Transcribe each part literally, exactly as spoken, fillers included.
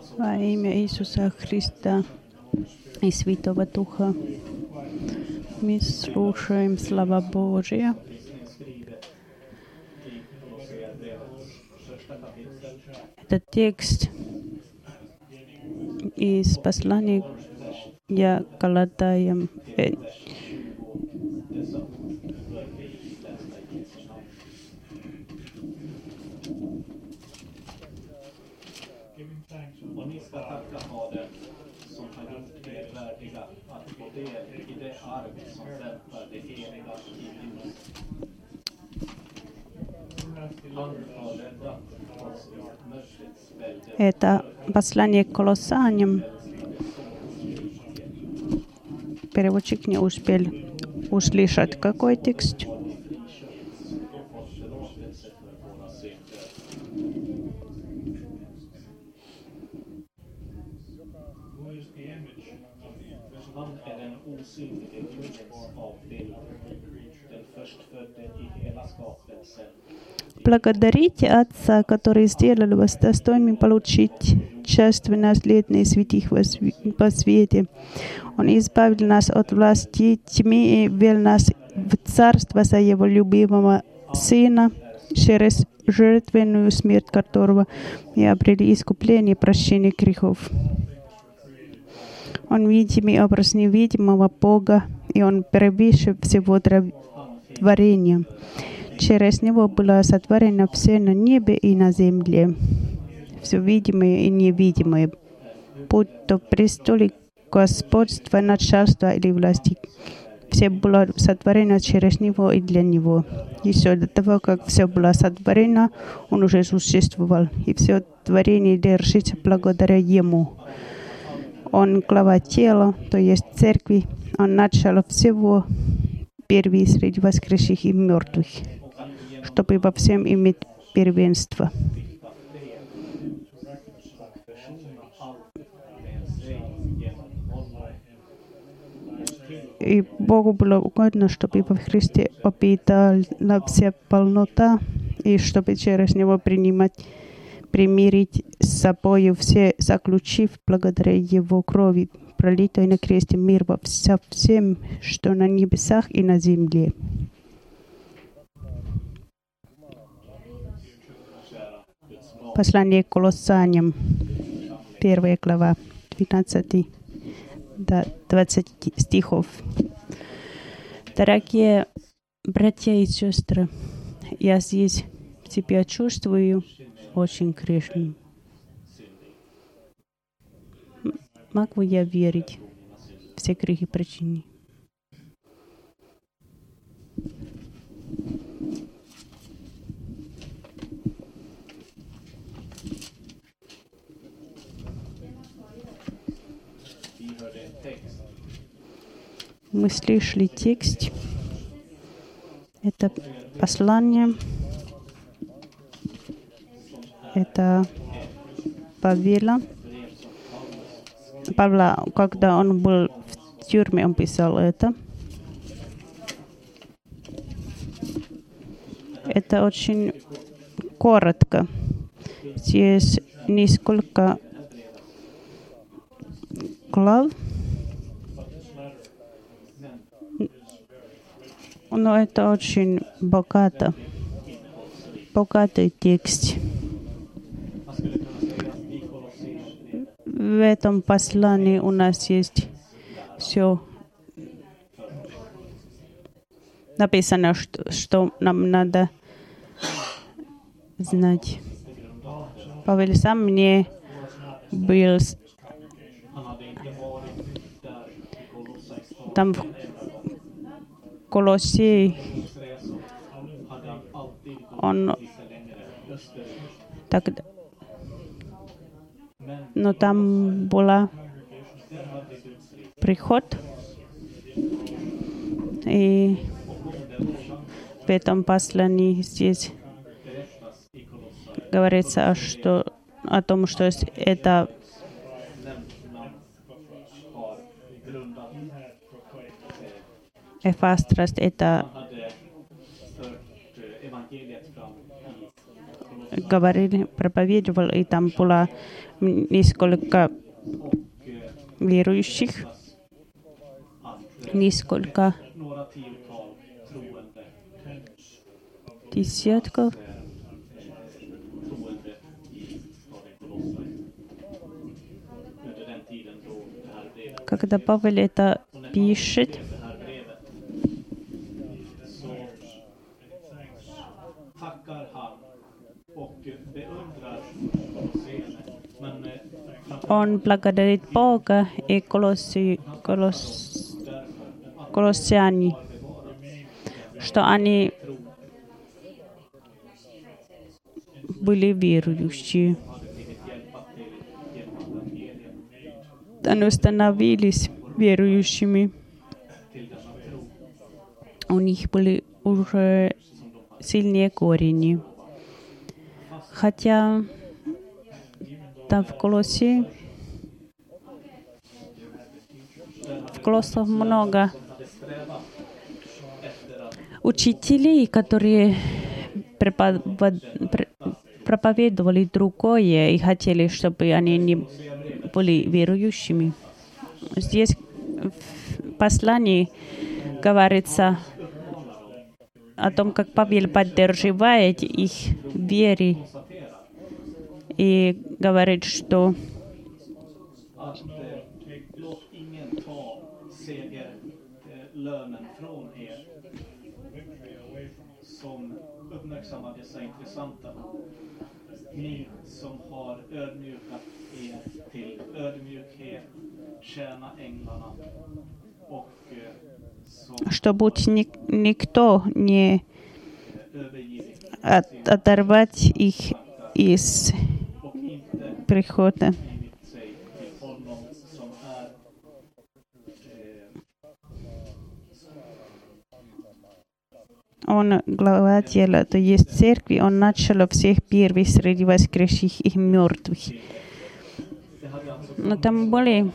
Во имя Иисуса Христа и Святого Духа мы слушаем Слова Божия. Это текст из послания Галатам. Och ni ska tacka Fadern som har gjort er värdiga att få del i det arv som väntar det heliga i himlen. Han har räddat oss ur mörkrets välde. Это послание к Колоссянам. Переводчик не успел услышать, какой текст. Han är den osynlige Gudens avbild, den förstfödde i hela skapelsen. Благодарите Отца, который сделал вас достойными получить часть в наследие святых во свете. Он избавил нас от власти тьмы и ввел нас в царство Своего любимого Сына, через жертвенную смерть которого мы обрели искупление и прощение грехов. Он видимый образ невидимого Бога, и Он превыше всего творения. Через Него было сотворено все на небе и на земле, все видимое и невидимое, будь то престолы, господство, начальство или власти. Все было сотворено через Него и для Него. Еще до того, как все было сотворено, Он уже существовал, и все творение держится благодаря Ему. Он глава тела, то есть церкви. Он начало всего, первый среди воскресших и мертвых, чтобы во всем иметь первенство. И Богу было угодно, чтобы во Христе обитала вся полнота, и чтобы через Него принимать, примирить с собою все, заключив благодаря Его крови, пролитой на кресте, мир во всем, что на небесах и на земле. Послание к Колоссянам, первая глава, двенадцать до двадцати стихов. Дорогие братья и сестры, я здесь себя чувствую очень грешным. Могу я верить в все грехи причины? Мы слышали текст. Это послание. Это Павла. Павла, когда он был в тюрьме, он писал это. Это очень коротко. Здесь несколько глав. Но это очень богато. Богатый текст. В этом послании у нас есть все написано, что, что нам надо знать. Павел сам мне был там в Колоссей. Он тогда, но там была приход, и в этом послании здесь говорится, что, о том, что это Эфастрость, это говорил, проповедовал, и там было несколько верующих, несколько десятков. Когда Павел это пишет, он благодарит Бога и колосси, колос, колоссяне, что они были верующие. Они становились верующими. У них были уже сильные корни. Хотя там в Колоссе, в Колоссах много учителей, которые проповедовали другое и хотели, чтобы они не были верующими. Здесь в послании говорится о том, как Павел поддерживает их вере и говорит, что что будь никто не от, оторвать их из прихода. Он глава тела, то есть церкви, он начал всех первых среди воскресших и мертвых. Но там были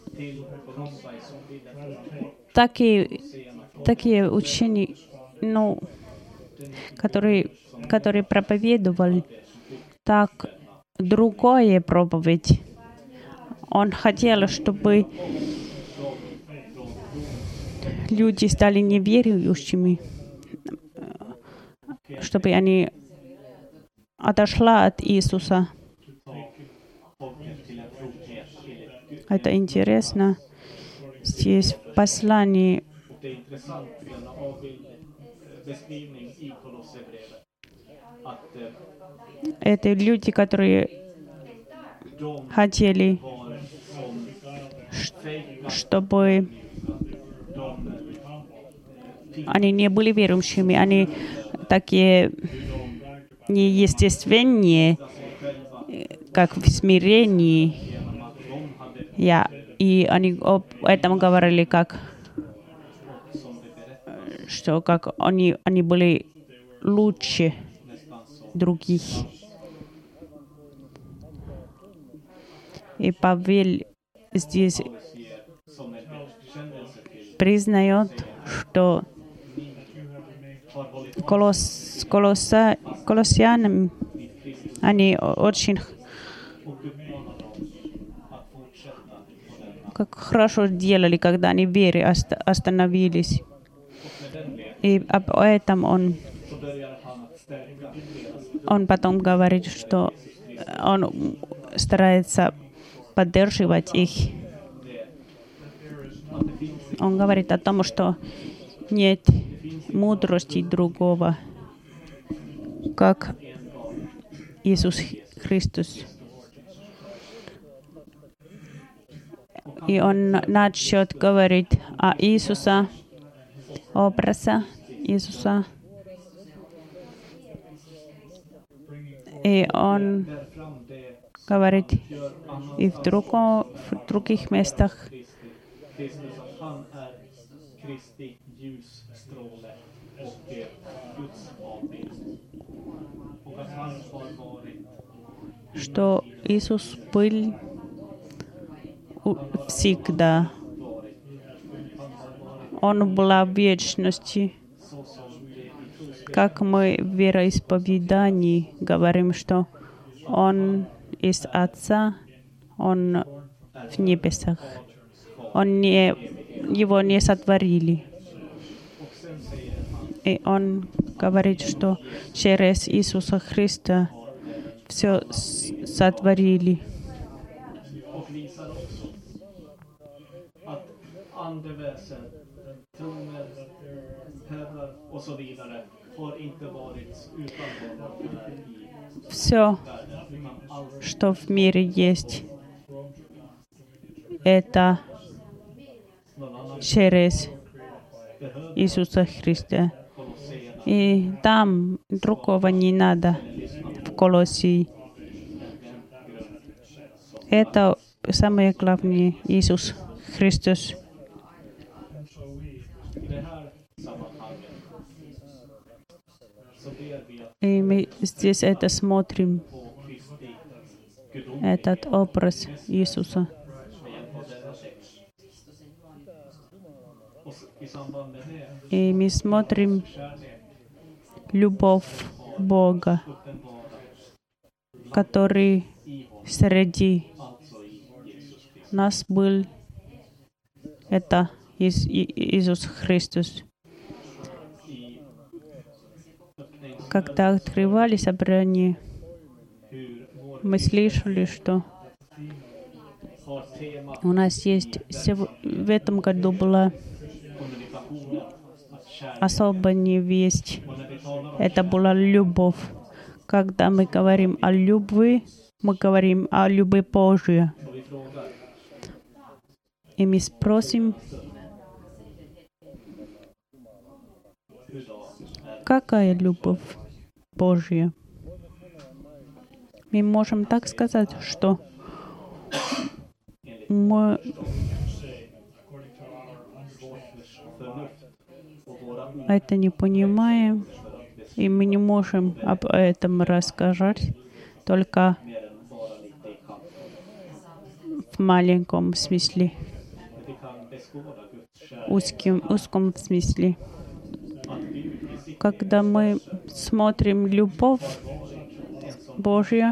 такие, такие учения, ну, которые, которые проповедовали так другое проповедь. Он хотел, чтобы люди стали неверующими, чтобы они отошли от Иисуса. Это интересно. Здесь в послании это люди, которые хотели, чтобы они не были верующими, они такие неестественные, как в смирении. Я, и они об этом говорили, как, что как они, они были лучше других. И Павел здесь признает, что колосс, колосса, колоссянам они очень как хорошо делали, когда они в вере остановились. И об этом он, он потом говорит, что он старается поддерживать их. Он говорит о том, что нет мудрости другого, как Иисус Христос. И он начнет говорить о Иисусе, образе Иисуса. И он говорит и в, друго, в других местах, что Иисус был всегда. Он был в вечности, как мы в вероисповедании говорим, что Он из Отца, Он в небесах. Он не, его не сотворили. И Он говорит, что через Иисуса Христа все сотворили. Все, что в мире есть, это через Иисуса Христа. И там другого не надо в Колоссии. Это самое главное, Иисус Христос. И мы здесь это смотрим, этот образ Иисуса. И мы смотрим любовь Бога, который среди нас был. Это Иисус Христос. Когда открывали собрание, мы слышали, что у нас есть в этом году была особая весть. Это была любовь. Когда мы говорим о любви, мы говорим о любви Божьей. И мы спросим, какая любовь Божья? Мы можем так сказать, что мы это не понимаем, и мы не можем об этом рассказать, только в маленьком смысле, узким, узком смысле. Когда мы смотрим любовь Божью,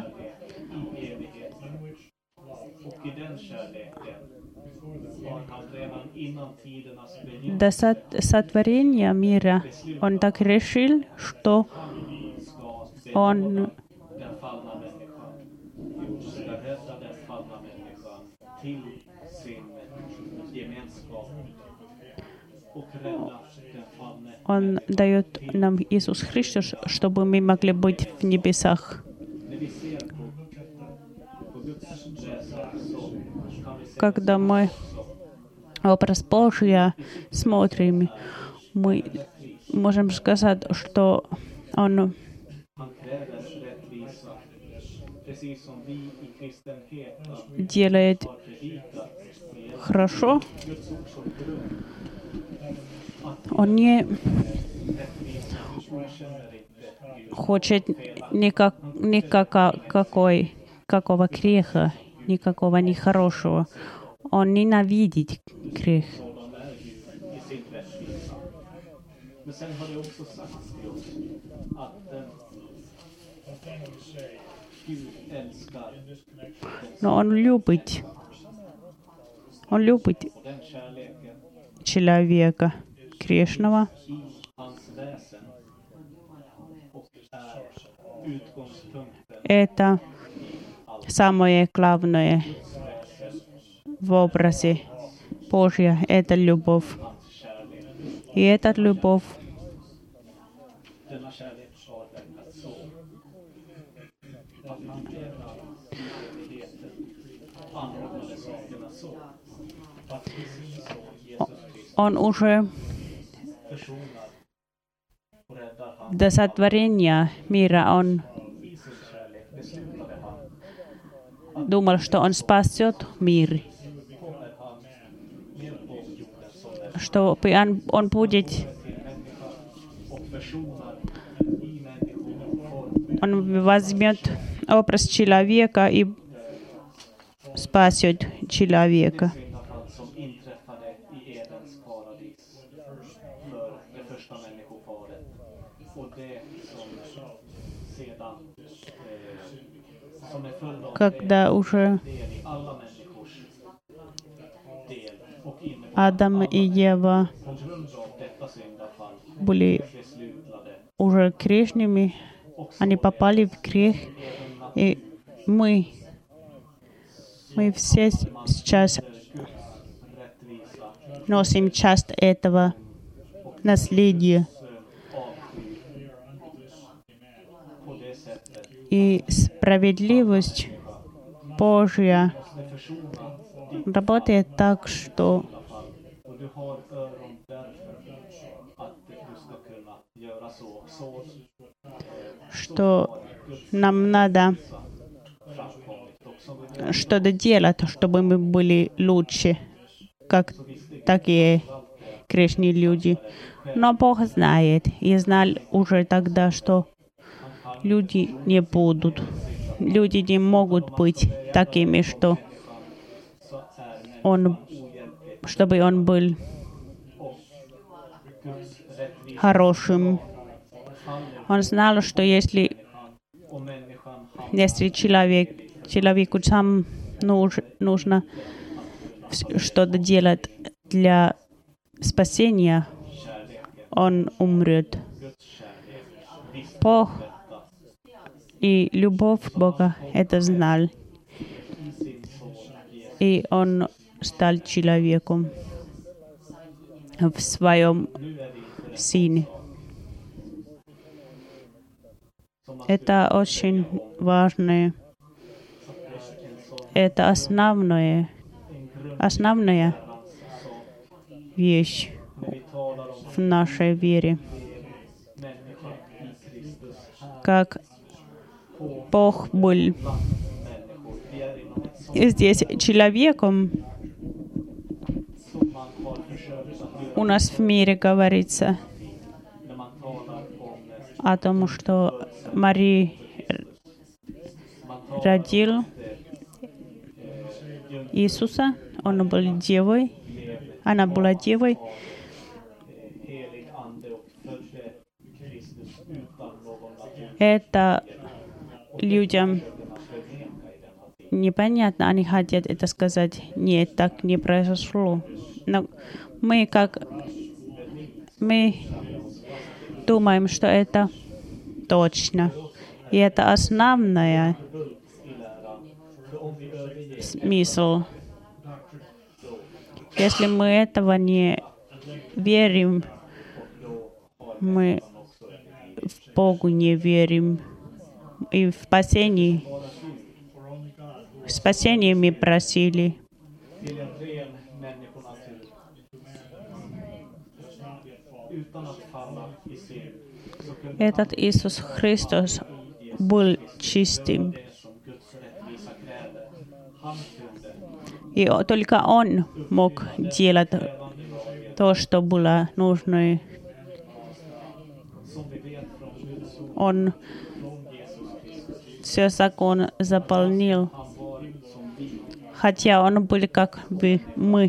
до сотворения мира Он так решил, что Он Он дает нам Иисус Христос, чтобы мы могли быть в небесах. Когда мы образ Божия смотрим, мы можем сказать, что Он делает хорошо. Он не хочет никак, никакой, какого греха, никакого нехорошего. Он ненавидит грех. Но Он любит. Он любит человека грешного. Это самое главное в образе Божьем. Это любовь. И эта любовь Он уже до сотворения мира Он думал, что Он спасет мир, что он, он будет, Он возьмет образ человека и спасет человека. som är full av когда уже del i alla människors del och innebar Адам и Ева på grund av detta syndafall были beslutade уже грешными, они попали в грех, и мы, мы все сейчас rättvisa носим часть этого наследия. på det sättet И справедливость Божья måste försona ditt работает так, что fall. Och du har öron därför att du ska kunna göra så. Så что нам надо framkommit. Och som vi что-то делать, чтобы мы были лучше, как такие грешные люди. Но Бог знает, и знал уже тогда, что люди не будут. Люди не могут быть такими, что он, чтобы он был хорошим. Он знал, что если, och människan har если человек, человеку сам нуж, нужно вс- что-то делать для спасения, он умрет. Бог и любовь Бога это знал. И он стал человеком в своем сыне. Это очень важное. Это основное, основная вещь в нашей вере. Как Бог был здесь человеком, у нас в мире говорится о том, что Мария родил Иисуса, он был девой, она была девой, это людям непонятно, они хотят это сказать, нет, так не произошло. Но мы как мы думаем, что это точно. И это основная смысл. Если мы этого не верим, мы в Богу не верим. И в спасении, в спасении мы просили. Этот Иисус Христос был чистым. И только Он мог делать то, что было нужно. Он все закон заполнил, хотя Он был как бы мы.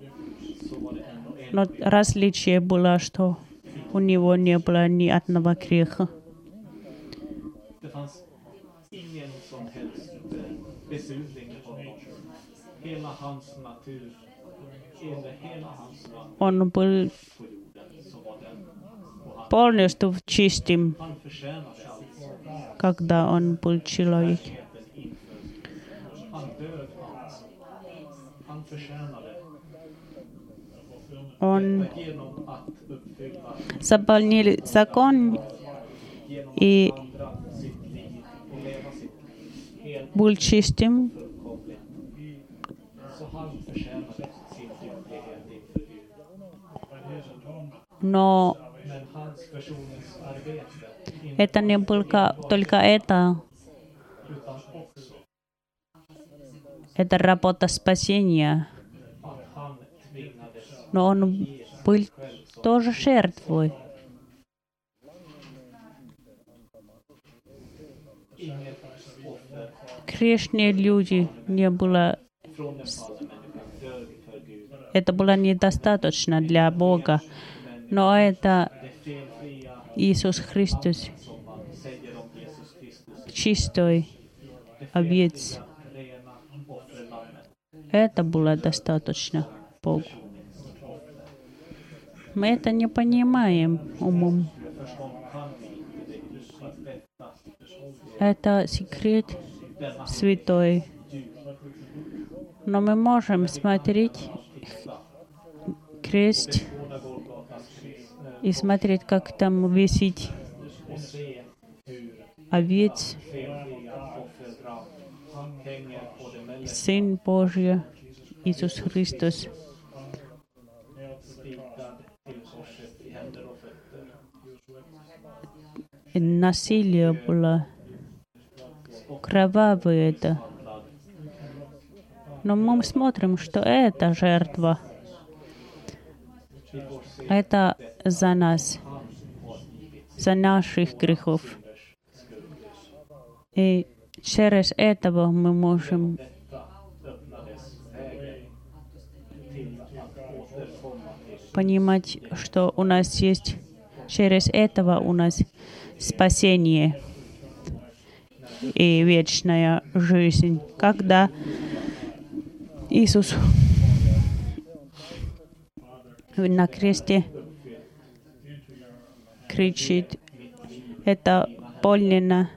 Но различие было, что у Него не было ни одного греха. Он был полностью чистым, когда он был человек. Он заполнил закон и был чистым, но это не было только это. Это работа спасения. Но он был тоже жертвой. Грешные люди не было. Это было недостаточно для Бога. Но это Иисус Христос, чистой, овец. Это было достаточно Богу. Мы это не понимаем умом. Это секрет святой. Но мы можем смотреть крест и смотреть, как там висит овец, Сын Божий, Иисус Христос. И насилие было кровавое это. Но мы смотрим, что это жертва. Это за нас, за наших грехов. И через этого мы можем понимать, что у нас есть, через этого у нас спасение и вечная жизнь. Когда Иисус на кресте кричит, это больно.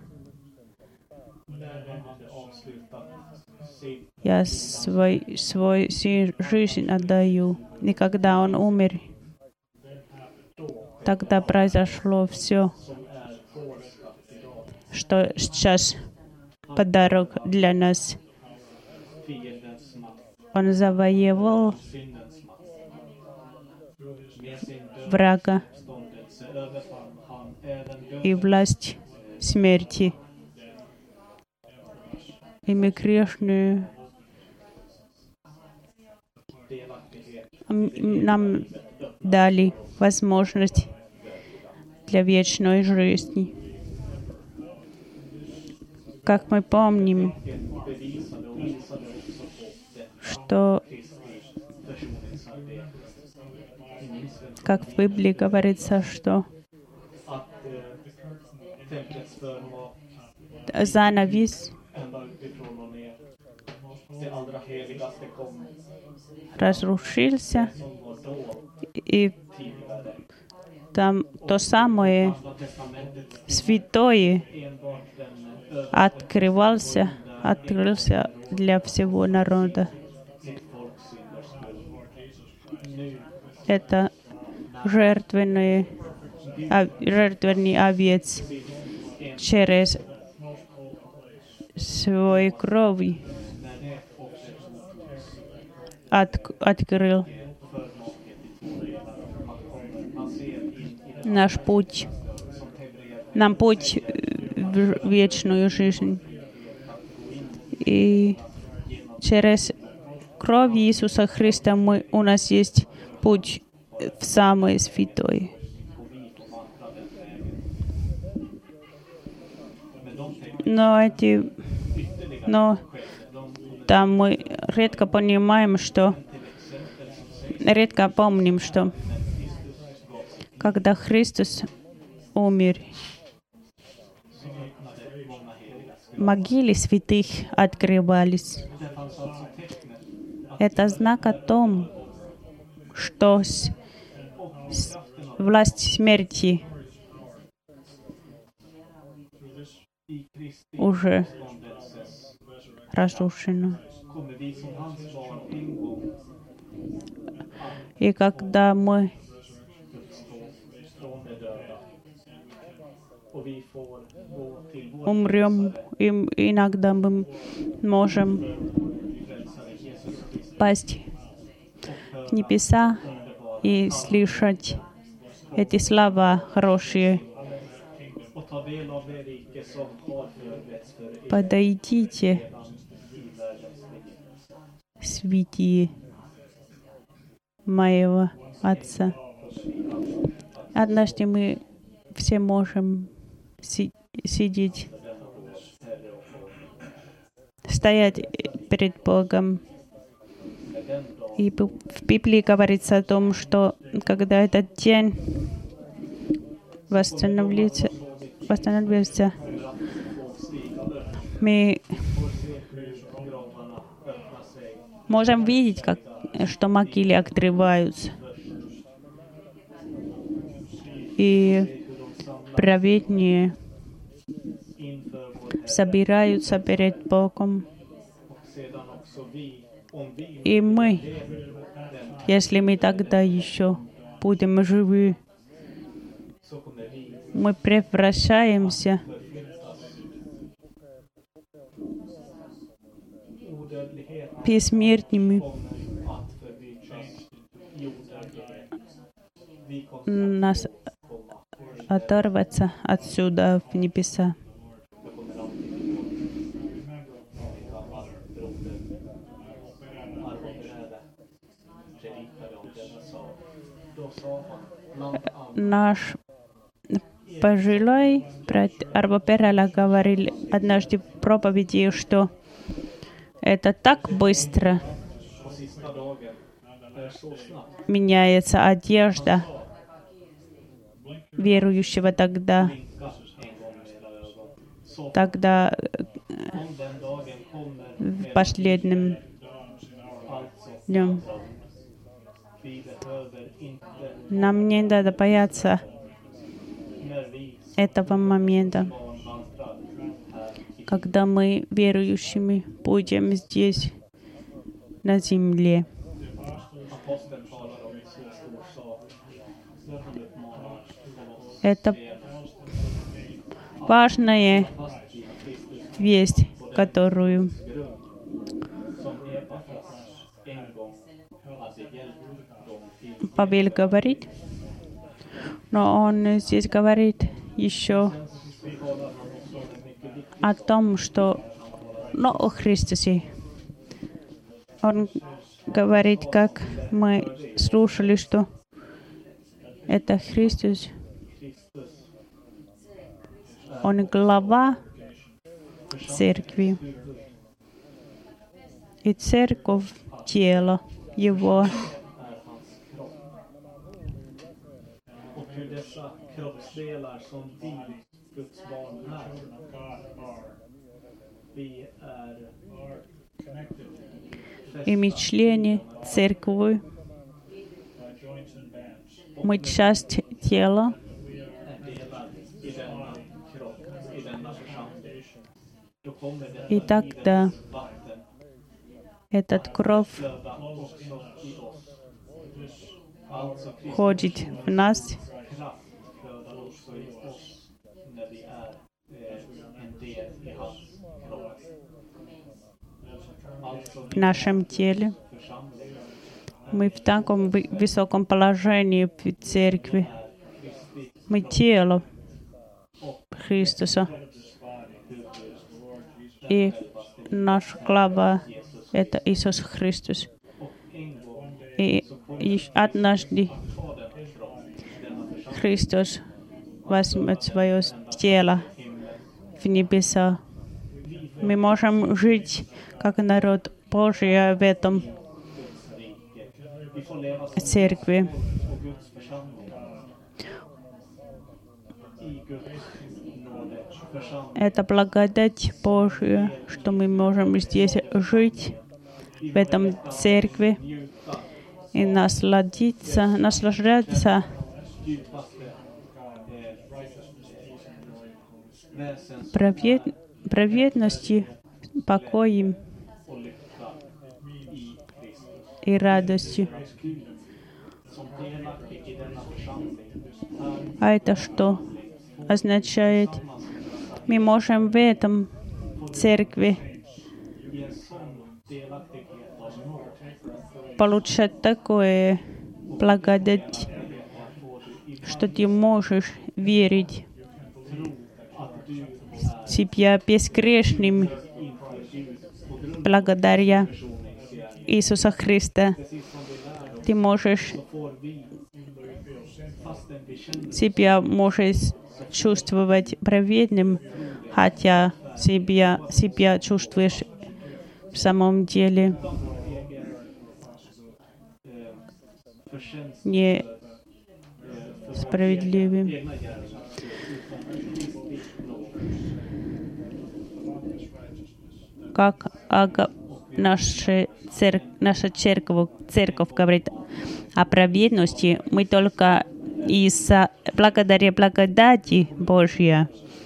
Я свой, свой жизнь отдаю. И когда Он умер, тогда произошло все, что сейчас подарок для нас. Он завоевал врага и власть смерти. И мы грешные. Нам дали возможность для вечной жизни. Как мы помним, что, как в Библии говорится, что занавес разрушился, и там то самое святое открывался, открылся для всего народа. Это жертвенный, жертвенный овец через свою кровь от, открыл наш путь, нам путь в вечную жизнь. И через кровь Иисуса Христа мы, у нас есть путь в самое святое. Но эти, но там мы редко понимаем, что редко помним, что когда Христос умер, могилы святых открывались. Это знак о том, что с, с, власть смерти уже разрушена. И когда мы умрем, иногда мы можем пасть к небеса и слышать эти слова хорошие. Подойдите, святые моего Отца. Однажды мы все можем си- сидеть, стоять перед Богом. И в Библии говорится о том, что когда этот день восстановится, восстановится мы можем видеть, как, что могилы открываются. И праведные собираются перед Богом. И мы, если мы тогда еще будем живы, мы превращаемся бессмертными. Нас оторваться отсюда в небеса. Наш пожилой брат Арво Перелä говорил однажды в проповеди, что это так быстро меняется одежда верующего тогда, тогда в последнем днем. Нам не надо бояться этого момента, когда мы верующими будем здесь, на земле. Это важная весть, которую Павел говорит, но он здесь говорит еще о том, что но о Христусе. Он говорит, как мы слушали, что это Христос. Он глава церкви. И церковь — тело Его. И мы члены церкви. Мы часть тела. И тогда этот кровь входит в нас, в нашем теле. Мы в таком высоком положении в церкви. Мы тело Христа. И наш глава — это Иисус Христос. И однажды Христос возьмет свое тело в небеса. Мы можем жить как народ Божий в этом церкви. Это благодать Божия, что мы можем здесь жить, в этом церкви, и насладиться, наслаждаться правед, праведностью, покоем и радостью. А это что означает? Мы можем в этом церкви получать такое благодать, что ты можешь верить себя безгрешным благодаря Иисуса Христа. Ты можешь себя можешь чувствовать праведным, хотя себя, себя чувствуешь в самом деле несправедливым. Как Ага, наша, церк, наша церковь, церковь говорит о праведности, мы только из-за благодаря благодати Божьей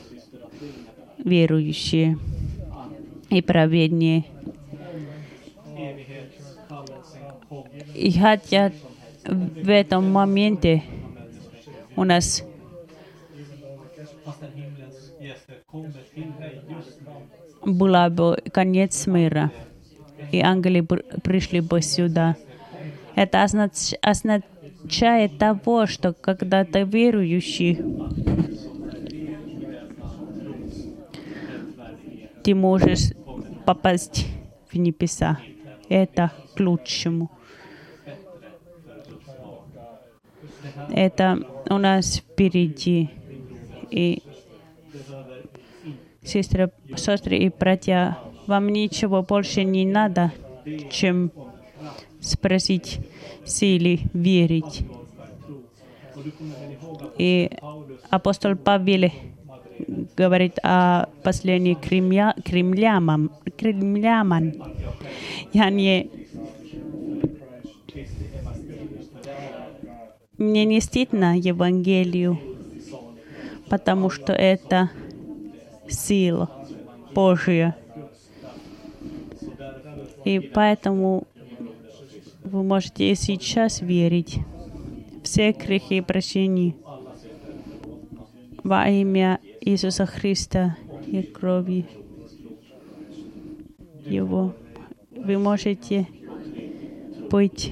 верующие и праведные. И хотя в этом моменте у нас был бы конец мира, и ангелы пришли бы сюда. Это означ, означает того, что когда ты верующий, ты можешь попасть в небеса. Это к лучшему. Это у нас впереди. И сестры, сестры и братья, вам ничего больше не надо, чем спросить силы верить. И апостол Павел говорит о послании к римля, к римлянам. К римлянам. Я не... Мне не стыдно Евангелию, потому что это сила Божья. И поэтому вы можете и сейчас верить. Все грехи прощения во имя Иисуса Христа и крови Его. Вы можете быть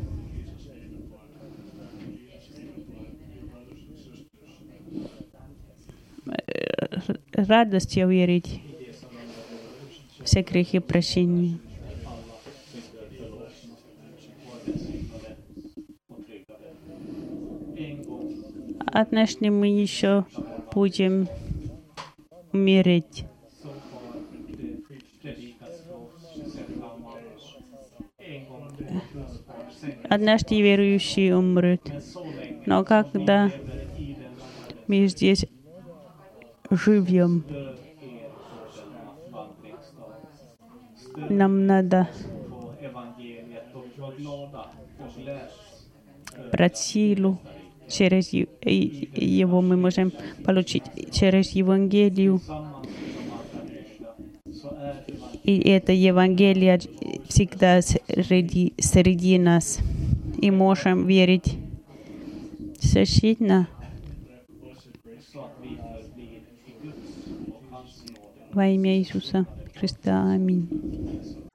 радостью верить. Все грехи прощения. Однажды мы еще будем умереть. Однажды верующий умрет. Но когда мы здесь живем, нам надо брать силу. Через его мы можем получить через Евангелию. И это Евангелие всегда среди, среди нас. И можем верить совершенно во имя Иисуса Христа. Аминь.